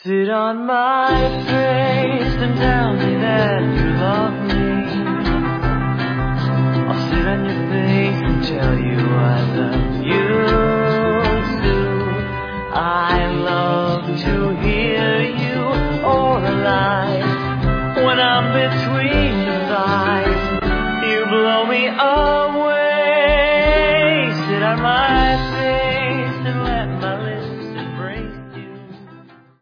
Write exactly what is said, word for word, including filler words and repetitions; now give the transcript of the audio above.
Sit on my face and tell me that you love me. I'll sit on your face and tell you I love you too. I love to hear you oralize. When I'm between your thighs, you blow me away. Sit on my